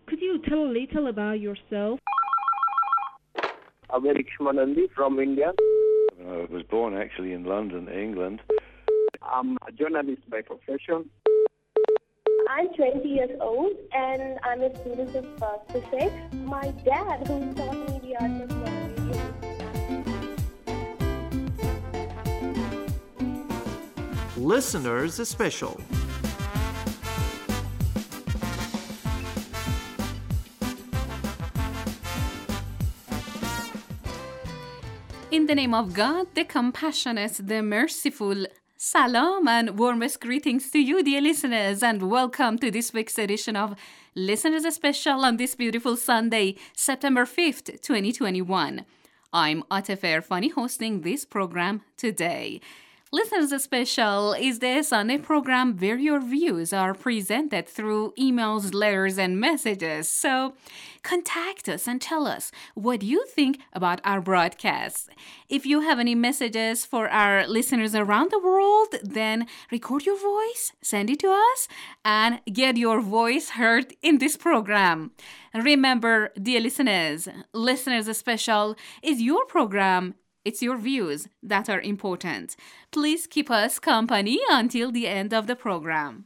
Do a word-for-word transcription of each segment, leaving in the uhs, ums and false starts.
Could you tell a little about yourself? Amerik Shmanandi from India. I was born actually in London, England. I'm a journalist by profession. I'm twenty years old and I'm a student of uh, physics. My dad, who taught me the art of radio. Listeners Special. In the name of God, the compassionate, the merciful, salam and warmest greetings to you, dear listeners, and welcome to this week's edition of Listeners Special on this beautiful Sunday, September fifth, twenty twenty-one. I'm Atif Erfani hosting this program today. Listeners Special is the Sunday program where your views are presented through emails, letters, and messages. So contact us and tell us what you think about our broadcasts. If you have any messages for our listeners around the world, then record your voice, send it to us, and get your voice heard in this program. Remember, dear listeners, Listeners Special is your program. It's your views that are important. Please keep us company until the end of the program.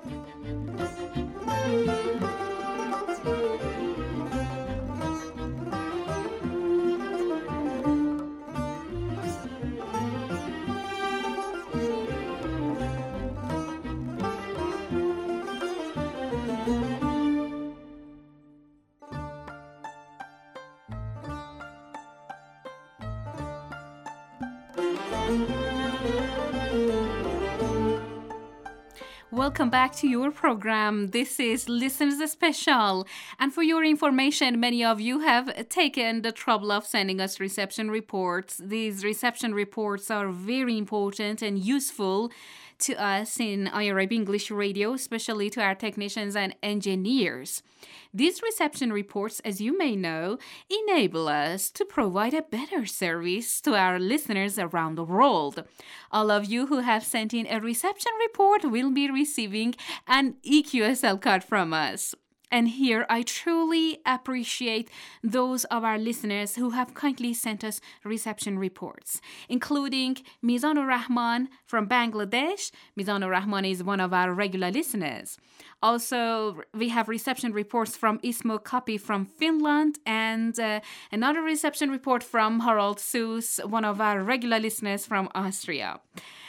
Welcome back to your program. This is Listeners Special. And for your information, many of you have taken the trouble of sending us reception reports. These reception reports are very important and useful to us in I R I B English Radio, especially to our technicians and engineers. These reception reports, as you may know, enable us to provide a better service to our listeners around the world. All of you who have sent in a reception report will be receiving an E Q S L card from us. And here I truly appreciate those of our listeners who have kindly sent us reception reports, including Mizanur Rahman from Bangladesh. Mizanur Rahman is one of our regular listeners. Also, we have reception reports from Ismo Kapi from Finland and uh, another reception report from Harald Soos, one of our regular listeners from Austria.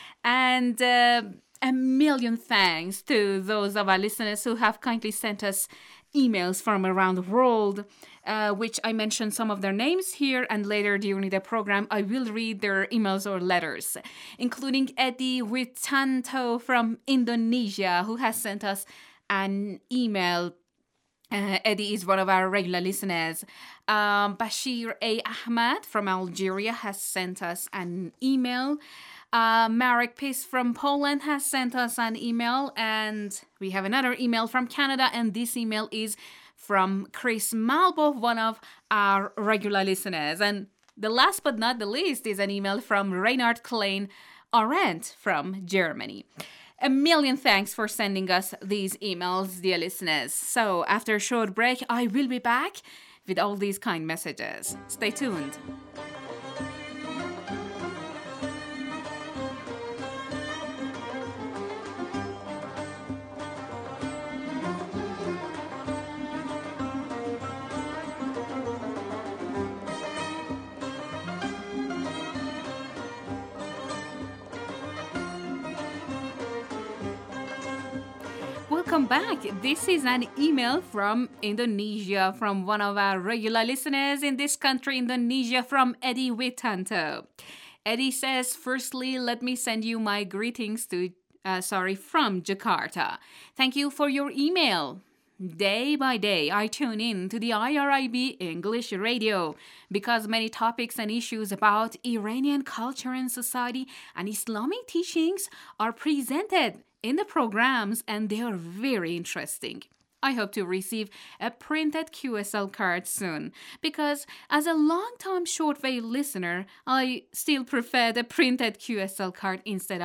And uh, a million thanks to those of our listeners who have kindly sent us emails from around the world, uh, which I mentioned some of their names here, and later during the program I will read their emails or letters, including Eddie Witanto from Indonesia, who has sent us an email. Uh, Eddie is one of our regular listeners. Um, Bashir A. Ahmad from Algeria has sent us an email. Uh, Marek Piss from Poland has sent us an email, and we have another email from Canada, and this email is from Chris Malbo, one of our regular listeners. And the last but not the least is an email from Reinhard Klein Arendt from Germany. A million thanks for sending us these emails, dear listeners. So after a short break, I will be back with all these kind messages. Stay tuned. Welcome back. This is an email from Indonesia, from one of our regular listeners in this country, Indonesia, from Eddie Witanto. Eddie says, firstly, let me send you my greetings to, uh, sorry, from Jakarta. Thank you for your email. Day by day, I tune in to the I R I B English Radio because many topics and issues about Iranian culture and society and Islamic teachings are presented in the programs, and they are very interesting. I hope to receive a printed Q S L card soon because as a long-time shortwave listener, I still prefer the printed Q S L card instead of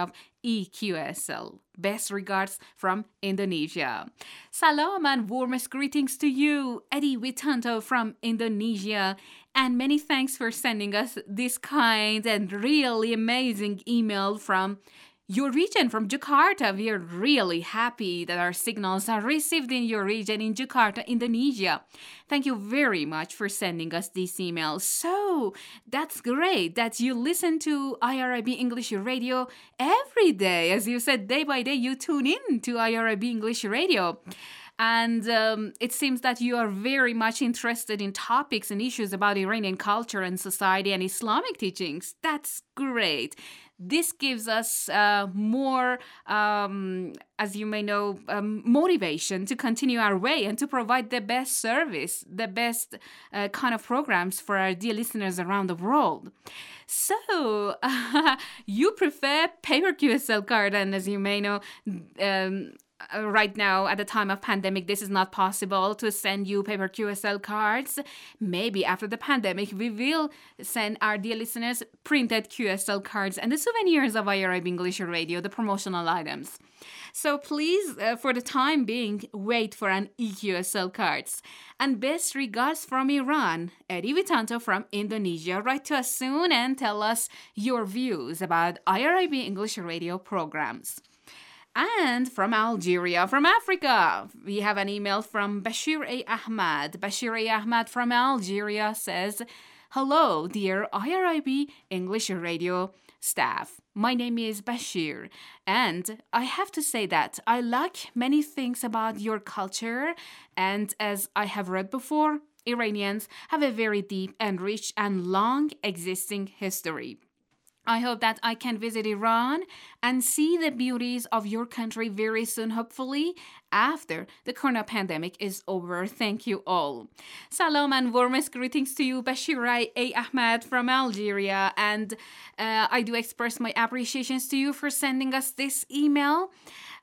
E Q S L. Best regards from Indonesia. Salam and warmest greetings to you, Eddie Witanto from Indonesia. And many thanks for sending us this kind and really amazing email from your region, from Jakarta. We are really happy that our signals are received in your region in Jakarta, Indonesia. Thank you very much for sending us this email. So that's great that you listen to I R I B English Radio every day. As you said, day by day you tune in to I R I B English Radio. And um, it seems that you are very much interested in topics and issues about Iranian culture and society and Islamic teachings. That's great. This gives us uh, more, um, as you may know, um, motivation to continue our way and to provide the best service, the best uh, kind of programs for our dear listeners around the world. So, uh, you prefer paper Q S L card, and as you may know, um, Uh, right now, at the time of pandemic, this is not possible to send you paper Q S L cards. Maybe after the pandemic, we will send our dear listeners printed Q S L cards and the souvenirs of I R I B English Radio, the promotional items. So please, uh, for the time being, wait for an E Q S L cards. And best regards from Iran, Eddie Witanto from Indonesia. Write to us soon and tell us your views about I R I B English Radio programs. And from Algeria, from Africa, we have an email from Bashir A. Ahmad. Bashir A. Ahmad from Algeria says, hello, dear I R I B English Radio staff. My name is Bashir, and I have to say that I like many things about your culture, and as I have read before, Iranians have a very deep and rich and long existing history. I hope that I can visit Iran and see the beauties of your country very soon, hopefully, after the corona pandemic is over. Thank you all. Salam and warmest greetings to you, Bashir A. Ahmad from Algeria. And uh, I do express my appreciations to you for sending us this email.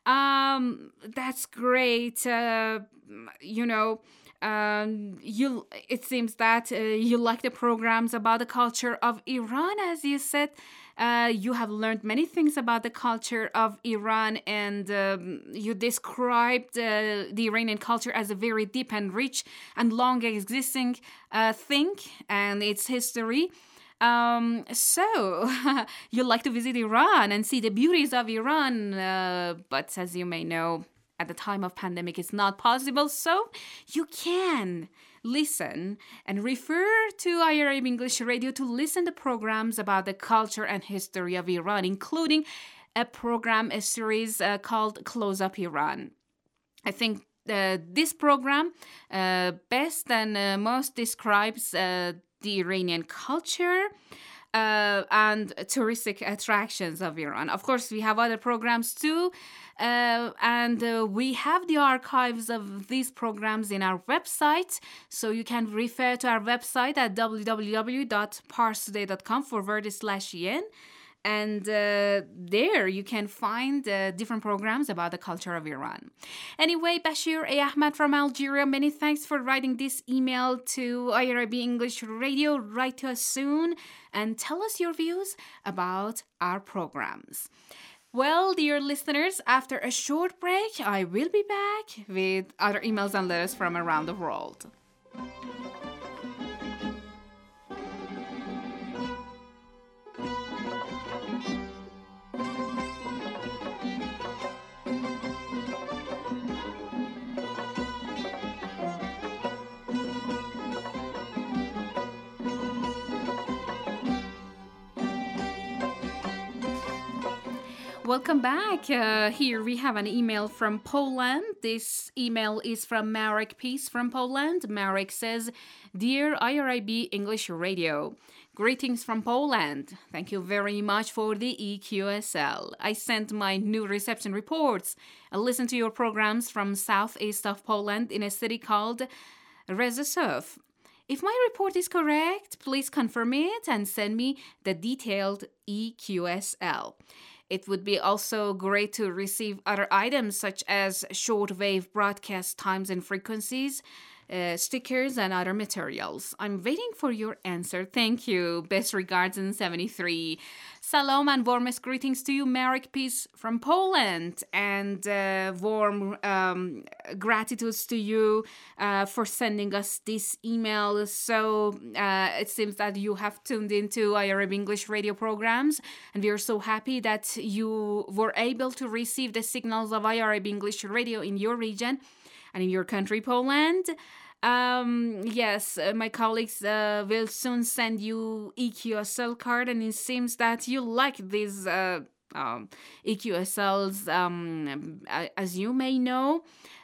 Um, that's great. Uh, you know, Um, you. It seems that uh, you like the programs about the culture of Iran, as you said. Uh, you have learned many things about the culture of Iran, and um, you described uh, the Iranian culture as a very deep and rich and long existing uh, thing and its history. Um, so, you like to visit Iran and see the beauties of Iran, uh, but as you may know, at the time of pandemic, it's not possible, so you can listen and refer to I R I B English Radio to listen to programs about the culture and history of Iran, including a program, a series uh, called Close Up Iran. I think uh, this program uh, best and uh, most describes uh, the Iranian culture Uh, and touristic attractions of Iran. Of course, we have other programs too, uh, and uh, we have the archives of these programs in our website, so you can refer to our website at www.parstoday.com forward slash yen. And uh, there you can find uh, different programs about the culture of Iran. Anyway, Bashir A. Ahmad from Algeria, many thanks for writing this email to I R I B English Radio. Write to us soon and tell us your views about our programs. Well, dear listeners, after a short break, I will be back with other emails and letters from around the world. Welcome back. Uh, here we have an email from Poland. This email is from Marek Peace from Poland. Marek says, Dear I R I B English Radio, greetings from Poland. Thank you very much for the E Q S L. I sent my new reception reports. I listened to your programs from southeast of Poland in a city called Rzeszów. If my report is correct, please confirm it and send me the detailed E Q S L. It would be also great to receive other items such as shortwave broadcast times and frequencies, uh, stickers, and other materials. I'm waiting for your answer. Thank you. Best regards in seventy-three. Salam and warmest greetings to you, Marek Peace from Poland, and uh, warm um, gratitudes to you uh, for sending us this email. So uh, it seems that you have tuned into iArab English radio programs, and we are so happy that you were able to receive the signals of iArab English radio in your region and in your country, Poland. Um, yes, uh, my colleagues uh, will soon send you E Q S L card, and it seems that you like these uh, um, E Q S Ls, um, as you may know.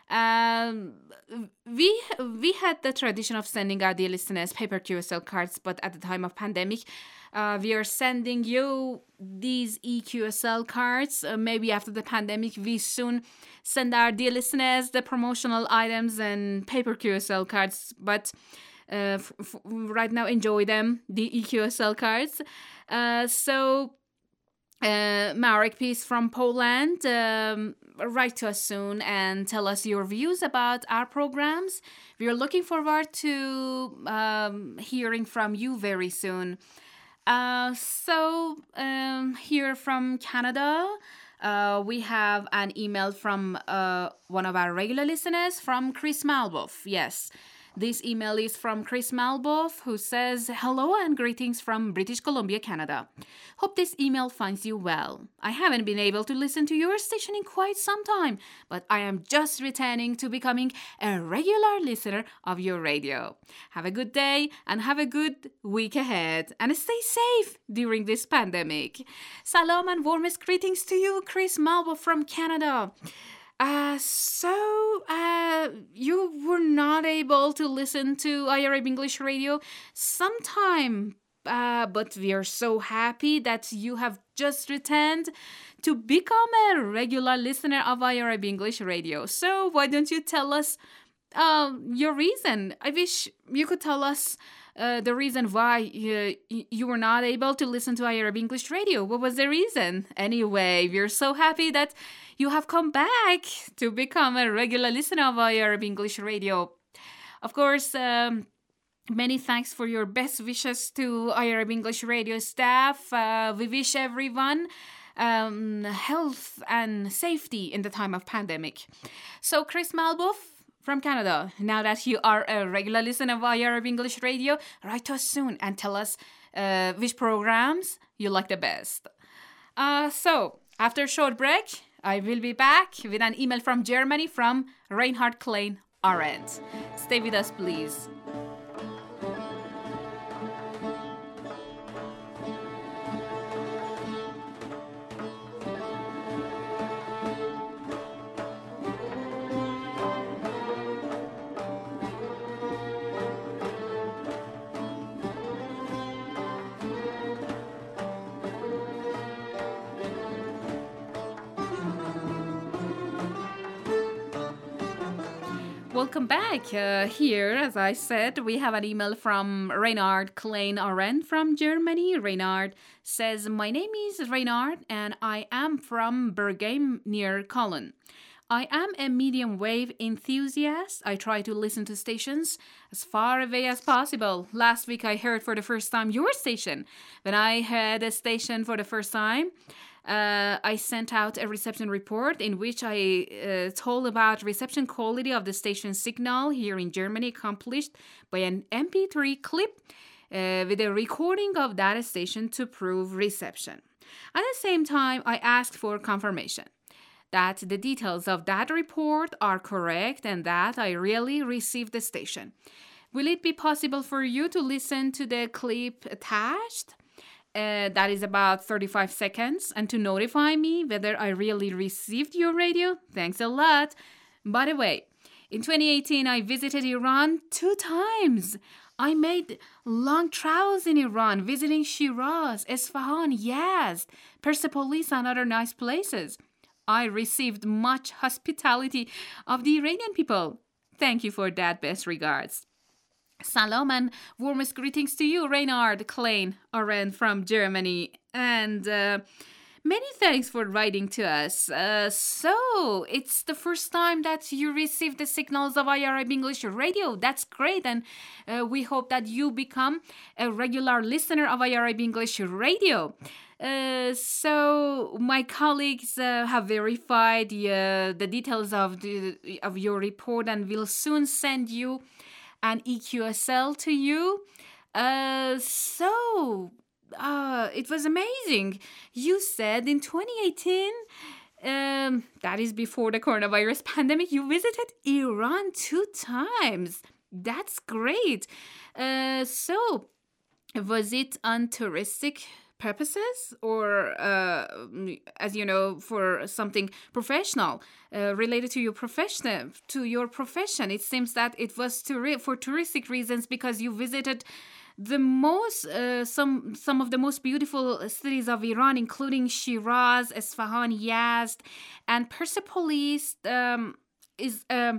Um, we we had the tradition of sending our dear listeners paper Q S L cards, but at the time of pandemic, uh, we are sending you these E Q S L cards. Uh, maybe after the pandemic, we soon send our dear listeners the promotional items and paper Q S L cards. But uh, f- f- right now, enjoy them, the E Q S L cards. Uh, so. Uh, Marek Peace from Poland, um, write to us soon and tell us your views about our programs. We are looking forward to um, hearing from you very soon. Uh, so, um, here from Canada, uh, we have an email from uh, one of our regular listeners, from Chris Malboff. Yes. This email is from Chris Malboff, who says, hello and greetings from British Columbia, Canada. Hope this email finds you well. I haven't been able to listen to your station in quite some time, but I am just returning to becoming a regular listener of your radio. Have a good day and have a good week ahead, and stay safe during this pandemic. Salam and warmest greetings to you, Chris Malboff from Canada. Uh, so, uh, you were not able to listen to iArab English Radio sometime, uh, but we are so happy that you have just returned to become a regular listener of iArab English Radio. So, why don't you tell us, uh, your reason? I wish you could tell us Uh, the reason why you, you were not able to listen to iArab English Radio. What was the reason? Anyway, we're so happy that you have come back to become a regular listener of iArab English Radio. Of course, um, many thanks for your best wishes to iArab English Radio staff. Uh, we wish everyone um, health and safety in the time of pandemic. So, Chris Malboff from Canada, now that you are a regular listener of iArab English Radio, write to us soon and tell us uh, which programs you like the best. Uh, so, after a short break, I will be back with an email from Germany from Reinhard Klein Arendt. Stay with us, please. Welcome back. Uh, here, as I said, we have an email from Reinhard Klein Arendt from Germany. Reinhard says, my name is Reinhard and I am from Bergheim near Cologne. I am a medium wave enthusiast. I try to listen to stations as far away as possible. Last week I heard for the first time your station. When I heard a station for the first time, Uh, I sent out a reception report in which I uh, told about reception quality of the station signal here in Germany, accomplished by an M P three clip uh, with a recording of that station to prove reception. At the same time, I asked for confirmation that the details of that report are correct and that I really received the station. Will it be possible for you to listen to the clip attached? Uh, that is about thirty-five seconds, and to notify me whether I really received your radio? Thanks a lot. By the way, in twenty eighteen, I visited Iran two times. I made long travels in Iran, visiting Shiraz, Isfahan, Yazd, Persepolis, and other nice places. I received much hospitality of the Iranian people. Thank you for that. Best regards. Salam and warmest greetings to you, Reinhard Klein Arendt from Germany. And uh, many thanks for writing to us. Uh, so, it's the first time that you received the signals of iArab English Radio. That's great. And uh, we hope that you become a regular listener of iArab English Radio. Uh, so my colleagues uh, have verified uh, the details of the of your report and will soon send you an E Q S L to you. Uh, so uh, it was amazing. You said in twenty eighteen, um, that is before the coronavirus pandemic, you visited Iran two times. That's great. Uh, so was it on touristic purposes or, uh, as you know, for something professional uh, related to your profession? To your profession, it seems that it was to for touristic reasons because you visited the most uh, some some of the most beautiful cities of Iran, including Shiraz, Isfahan, Yazd, and Persepolis. Um, is um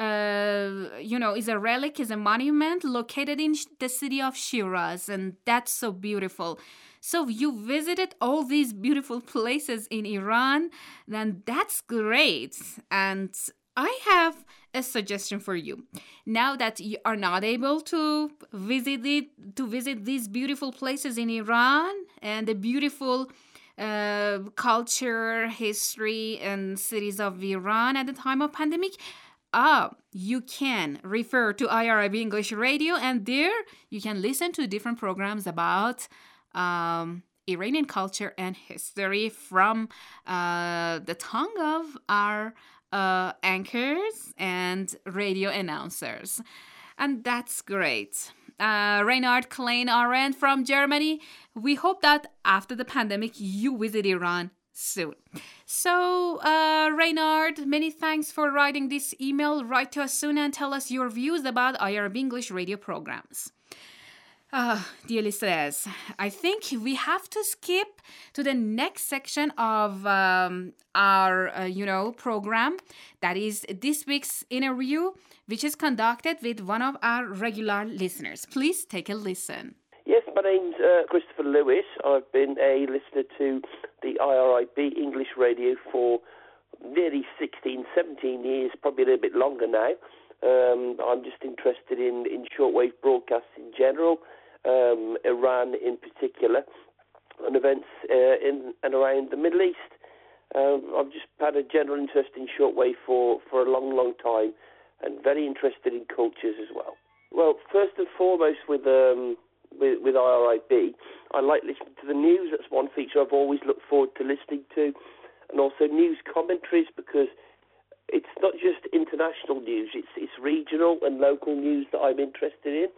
uh you know is a relic, is a monument located in the city of Shiraz, and that's so beautiful. So you visited all these beautiful places in Iran, then that's great. And I have a suggestion for you. Now that you are not able to visit it, to visit these beautiful places in Iran and the beautiful uh, culture, history, and cities of Iran at the time of pandemic, ah, you can refer to I R I B English Radio, and there you can listen to different programs about um, Iranian culture and history from uh, the tongue of our uh, anchors and radio announcers. And that's great. Uh, Reinhard Klein Arendt from Germany. We hope that after the pandemic, you visit Iran soon. So, uh, Reinhard, many thanks for writing this email. Write to us soon and tell us your views about I R B English radio programs. Uh, dear listeners, I think we have to skip to the next section of um, our, uh, you know, program. That is this week's interview, which is conducted with one of our regular listeners. Please take a listen. Yes, my name's uh, Christopher Lewis. I've been a listener to the I R I B English Radio for nearly sixteen, seventeen years, probably a little bit longer now. Um, I'm just interested in, in shortwave broadcasts in general, um, Iran in particular, and events uh, in and around the Middle East. Um, I've just had a general interest in shortwave for, for a long, long time, and very interested in cultures as well. Well, first and foremost with um, with, with I R I B, I like listening to the news. That's one feature I've always looked forward to listening to, and also news commentaries, because it's not just international news, it's it's regional and local news that I'm interested in,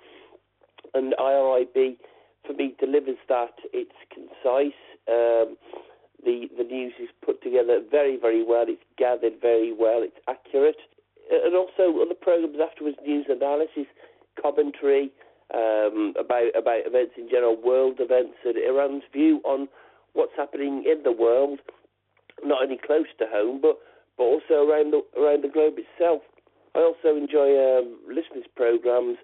and I R I B, for me, delivers that. It's concise, um, the, the news is put together very, very well, it's gathered very well, it's accurate, and also other programmes afterwards, news analysis, commentary, um, about, about events in general, world events, and Iran's view on what's happening in the world, not only close to home, but but also around the around the globe itself. I also enjoy um, listeners' programs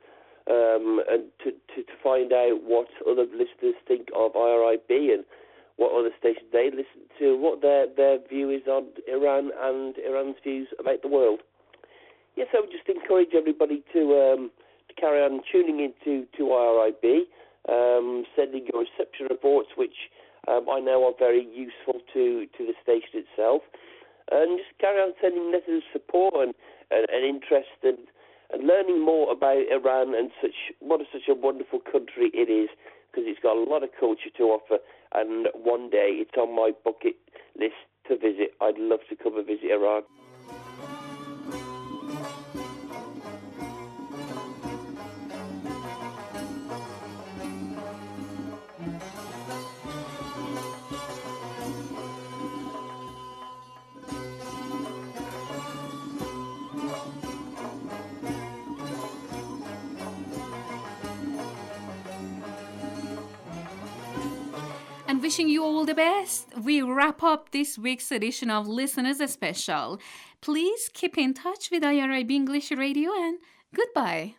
um, and to, to, to find out what other listeners think of I R I B and what other stations they listen to, what their, their view is on Iran and Iran's views about the world. Yes, I would just encourage everybody to um, to carry on tuning into to I R I B, um, sending your reception reports, which um, I know are very useful to, to the station itself. And just carry on sending letters of support and, and, and interest and, and learning more about Iran and such what a, such a wonderful country it is, because it's got a lot of culture to offer, and one day it's on my bucket list to visit. I'd love to come and visit Iran. And wishing you all the best, we wrap up this week's edition of Listeners Special. Please keep in touch with I R I B English Radio, and goodbye.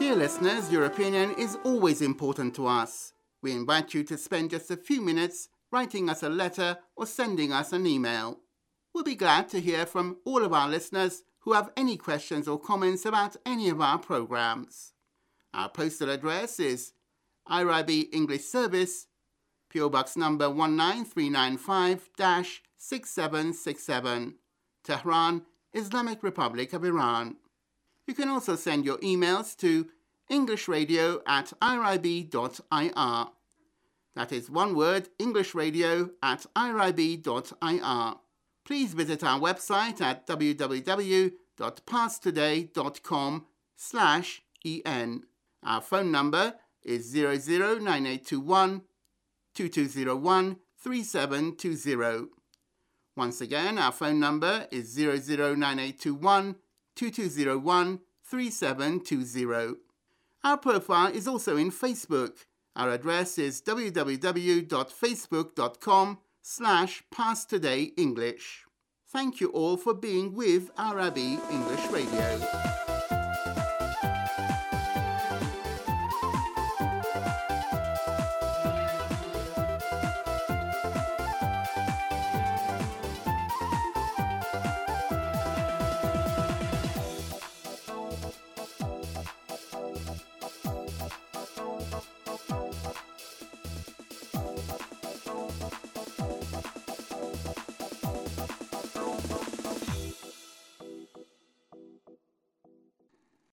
Dear listeners, your opinion is always important to us. We invite you to spend just a few minutes writing us a letter or sending us an email. We'll be glad to hear from all of our listeners who have any questions or comments about any of our programs. Our postal address is I R I B English Service, P O Box number one nine three nine five, six seven six seven, Tehran, Islamic Republic of Iran. You can also send your emails to englishradio at irib.ir. That is one word, englishradio at irib.ir. Please visit our website at www.passtoday.com slash en. Our phone number is zero zero nine eight two one, two two zero one, three seven two zero. Once again, our phone number is zero zero nine eight two one, two two zero one, three seven two zero. Our profile is also in Facebook. Our address is www.facebook.com slash passtodayenglish. Thank you all for being with I R I B English Radio.